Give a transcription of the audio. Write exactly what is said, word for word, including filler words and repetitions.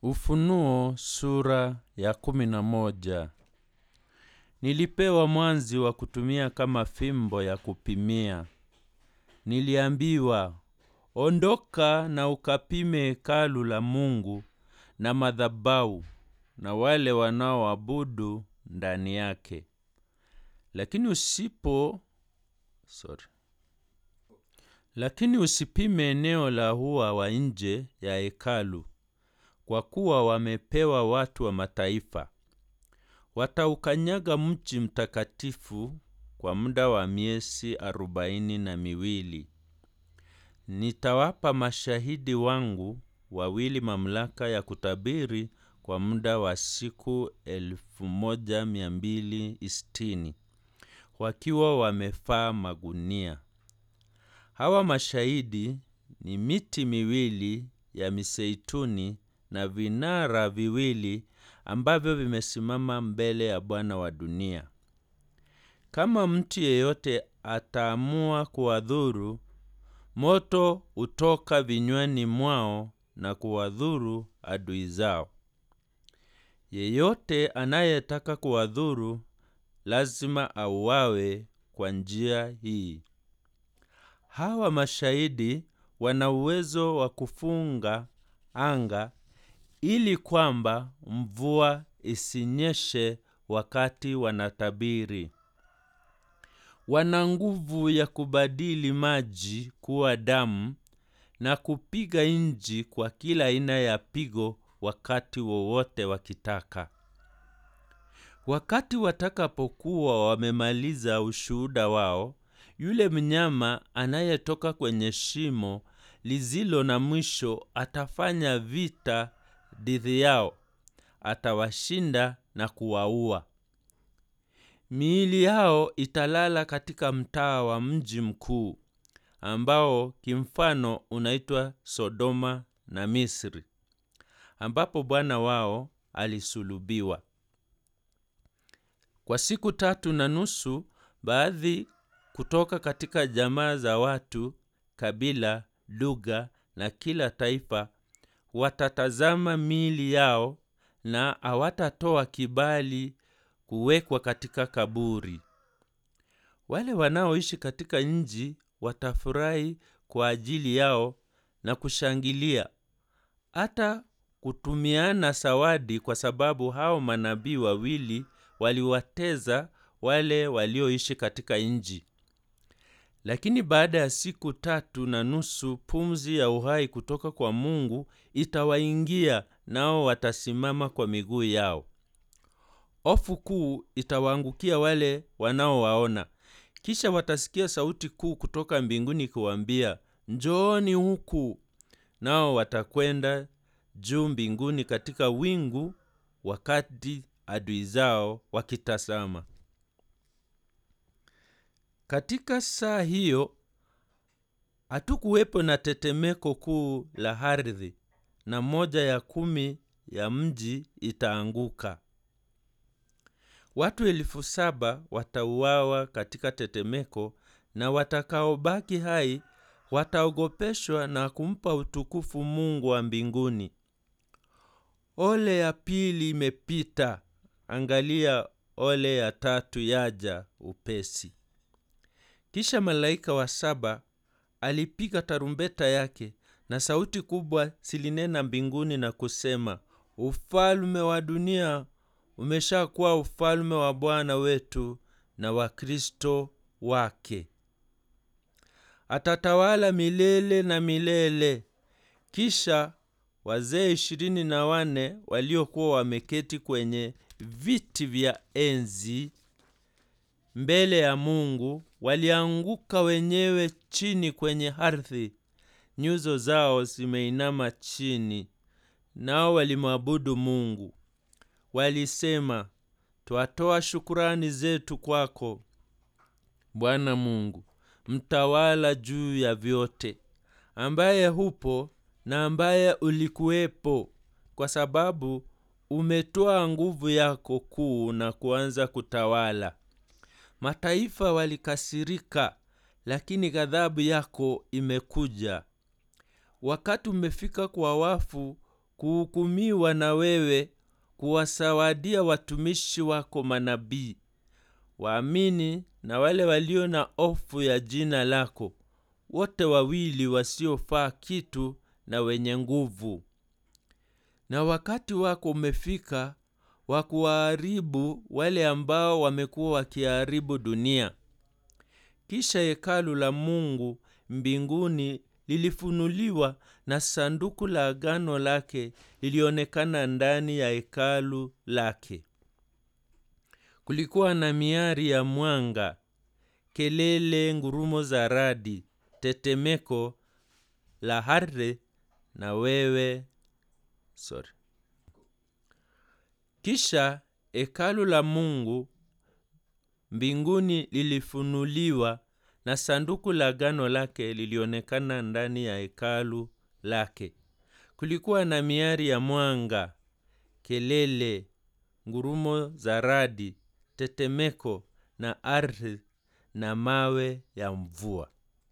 Ufunuo sura ya kumi na moja. Nilipewa mwanzi wa kutumia kama fimbo ya kupimia. Niliambiwa, ondoka na ukapime hekalu la Mungu na madhabahu na wale wanaoabudu ndani yake. Lakini usipo sorry. Lakini usipime eneo la hua wa nje ya hekalu, kwa kuwa wamepewa watu wa mataifa. Wataukanyaga mji mtakatifu kwa muda wa miezi arobaini na miwili. Nitawapa mashahidi wangu wawili mamlaka ya kutabiri kwa muda wa siku elfu moja mia mbili sitini, wakiwa wamevaa magunia. Hawa mashahidi ni miti miwili ya mizeituni na vinara viwili ambavyo vimesimama mbele ya Bwana wa dunia. Kama mtu yeyote ataamua kuwadhuru, moto utoka vinywani mwao na kuwadhuru adui zao. Yeyote anayetaka kuwadhuru lazima auawe kwa njia hii. Hawa mashahidi wana uwezo wa kufunga anga ili kwamba mvua isinyeshe wakati wanatabiri. Wana nguvu ya kubadili maji kuwa damu na kupiga nchi kwa kila aina ya pigo wakati wowote wakitaka. Wakati watakapokuwa wamemaliza ushuhuda wao, yule mnyama anayetoka kwenye shimo lisilo na mwisho atafanya vita dhidi yao, atawashinda na kuwaua. Miili yao italala katika mtaa wa mji mkuu, ambao kimfano unaitwa Sodoma na Misri, ambapo Bwana wao alisulubiwa. Kwa siku tatu na nusu, baadhi kutoka katika jamaa za watu, kabila, lugha na kila taifa watatazama miili yao na hawatatoa kibali kuwekwa katika kaburi. Wale wanaoishi katika nchi watafurahi kwa ajili yao na kushangilia, hata kutumiana zawadi, kwa sababu hao manabii wawili waliwateza wale walioishi katika nchi. Lakini baada ya siku tatu na nusu, pumzi ya uhai kutoka kwa Mungu itawaingia, nao watasimama kwa miguu yao. Hofu kuu itawaangukia wale wanaowaona. Kisha watasikia sauti kuu kutoka mbinguni kuwaambia, njooni huku. Nao watakwenda juu mbinguni katika wingu, wakati adui zao wakitazama. Katika saa hiyo hatukuwepo na tetemeko kuu la ardhi, na moja ya kumi ya mji itaanguka. Watu elfu saba watauawa katika tetemeko, na watakaobaki hai wataogopeshwa na kumpa utukufu Mungu wa mbinguni. Ole ya pili imepita, angalia ole ya tatu yaja upesi. Kisha malaika wa saba alipiga tarumbeta yake, na sauti kubwa zilinena mbinguni na kusema, ufalme wa dunia umeshakuwa ufalme wa Bwana wetu na wa Kristo wake. Atatawala milele na milele. Kisha wazee ishirini na wane waliokuwa wameketi kwenye viti vya enzi mbele ya Mungu walianguka wenyewe chini kwenye ardhi, nyuso zao zimeinama chini, nao walimwabudu Mungu. Walisema, twatoa shukrani zetu kwako, Bwana Mungu, mtawala juu ya vyote, ambaye hupo na ambaye ulikuwepo, kwa sababu umetoa nguvu yako kuu na kuanza kutawala. Mataifa walikasirika, lakini ghadhabu yako imekuja. Wakati umefika kwa wafu kuhukumiwa na wewe kuwasawadia watumishi wako manabii, waamini na wale walio na hofu ya jina lako, wote wawili wasiofaa kitu na wenye nguvu. Na wakati wako umefika wa kuwaharibu wale ambao wamekuwa wakiharibu dunia. Kisha hekalu la Mungu mbinguni lilifunuliwa na sanduku la agano lake lilionekana ndani ya hekalu lake. Kulikuwa na miali ya mwanga, kelele, ngurumo za radi, tetemeko la ardhi na wewe sorry. Kisha hekalu la Mungu mbinguni lilifunuliwa na sanduku la agano lake lilionekana ndani ya hekalu lake. Kulikuwa na miali ya mwanga, kelele, ngurumo za radi, tetemeko na ardhi na mawe ya mvua.